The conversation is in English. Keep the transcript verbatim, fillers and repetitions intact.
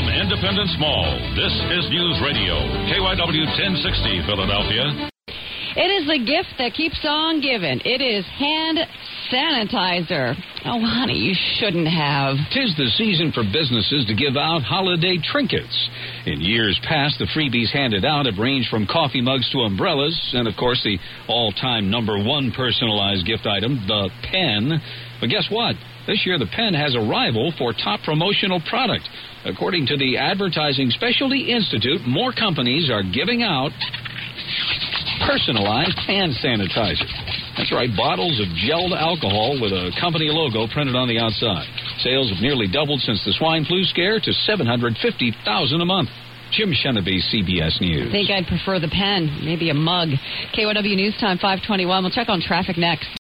from Independence Mall, this is News Radio, K Y W ten sixty Philadelphia. It is the gift that keeps on giving. It is hand sanitizer. Oh, honey, you shouldn't have. 'Tis the season for businesses to give out holiday trinkets. In years past, the freebies handed out have ranged from coffee mugs to umbrellas, and, of course, the all-time number one personalized gift item, the pen. But guess what? This year, the pen has a rival for top promotional product. According to the Advertising Specialty Institute, more companies are giving out personalized hand sanitizer. That's right, bottles of gelled alcohol with a company logo printed on the outside. Sales have nearly doubled since the swine flu scare to seven hundred fifty thousand a month. Jim Sheneby, C B S News. I think I'd prefer the pen, maybe a mug. K Y W News Time, five twenty-one. We'll check on traffic next.